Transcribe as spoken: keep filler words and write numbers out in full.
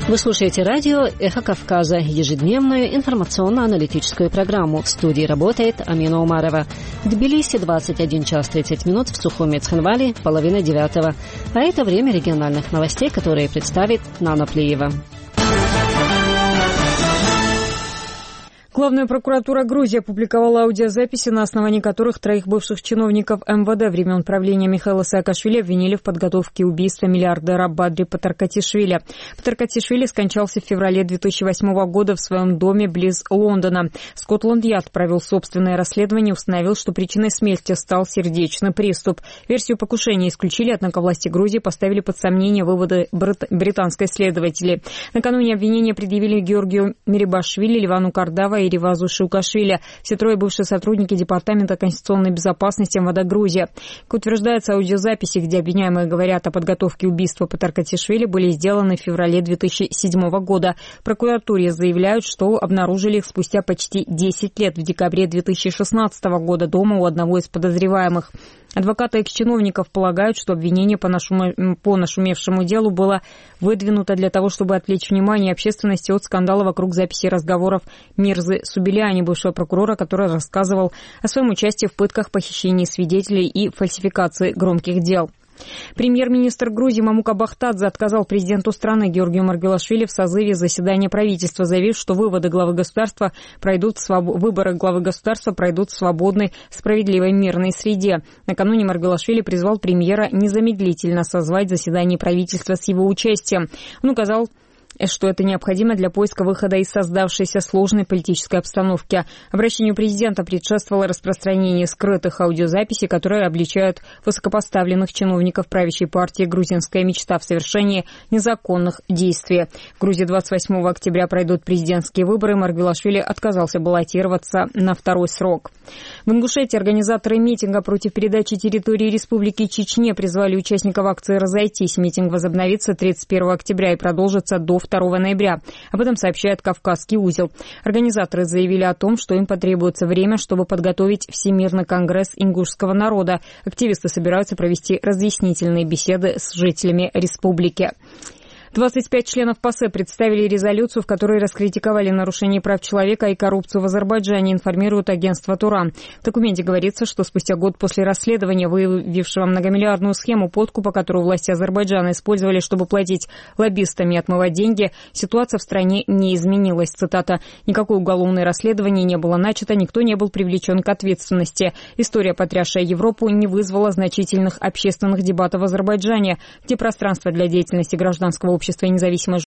Вы слушаете радио «Эхо Кавказа», ежедневную информационно-аналитическую программу. В студии работает Амина Умарова. В Тбилиси двадцать один час тридцать минут, в Сухуми Цхинвали половина девятого. А это время региональных новостей, которые представит Нана Плиева. Главная прокуратура Грузии опубликовала аудиозаписи, на основании которых троих бывших чиновников эм вэ дэ времен правления Михаила Саакашвили обвинили в подготовке убийства миллиардера Бадри Патаркатишвили. Патаркатишвили скончался в феврале две тысячи восьмого года в своем доме близ Лондона. Скотланд-Ярд провел собственное расследование и установил, что причиной смерти стал сердечный приступ. Версию покушения исключили, однако власти Грузии поставили под сомнение выводы британской следователей. Накануне обвинения предъявили Георгию Мирибашвили, Ливану Кардава и Ревазу Шиукашвили. Все трое бывшие сотрудники Департамента конституционной безопасности эм вэ дэ Грузии. Как утверждается, аудиозаписи, где обвиняемые говорят о подготовке убийства Патаркатишвили, были сделаны в феврале две тысячи седьмого года. В прокуратуре заявляют, что обнаружили их спустя почти десять лет, в декабре две тысячи шестнадцатого года, дома у одного из подозреваемых. Адвокаты экс-чиновников полагают, что обвинение по, нашуму, по нашумевшему делу было выдвинуто для того, чтобы отвлечь внимание общественности от скандала вокруг записи разговоров Мирзы Субиляни, бывшего прокурора, который рассказывал о своем участии в пытках, похищении свидетелей и фальсификации громких дел. Премьер-министр Грузии Мамука Бахтадзе отказал президенту страны Георгию Маргвелашвили в созыве заседания правительства, заявив, что выводы главы государства пройдут своб... выборы главы государства пройдут в свободной, справедливой, мирной среде. Накануне Маргвелашвили призвал премьера незамедлительно созвать заседание правительства с его участием. Он указал, что это необходимо для поиска выхода из создавшейся сложной политической обстановки. Обращению президента предшествовало распространение скрытых аудиозаписей, которые обличают высокопоставленных чиновников правящей партии «Грузинская мечта» в совершении незаконных действий. В Грузии двадцать восьмого октября пройдут президентские выборы. Маргвелашвили отказался баллотироваться на второй срок. В Ингушетии организаторы митинга против передачи территории Республики Чечне призвали участников акции разойтись. Митинг возобновится тридцать первого октября и продолжится до второго ноября. Об этом сообщает «Кавказский узел». Организаторы заявили о том, что им потребуется время, чтобы подготовить Всемирный конгресс ингушского народа. Активисты собираются провести разъяснительные беседы с жителями республики. двадцать пять членов ПАСЕ представили резолюцию, в которой раскритиковали нарушение прав человека и коррупцию в Азербайджане, информирует агентство «Туран». В документе говорится, что спустя год после расследования, выявившего многомиллиардную схему подкупа, которую власти Азербайджана использовали, чтобы платить лоббистам и отмывать деньги, ситуация в стране не изменилась. Цитата: «Никакое уголовное расследование не было начато, никто не был привлечен к ответственности. История, потрясшая Европу, не вызвала значительных общественных дебатов в Азербайджане, где пространство для деятельности гражданского общества общества и независимой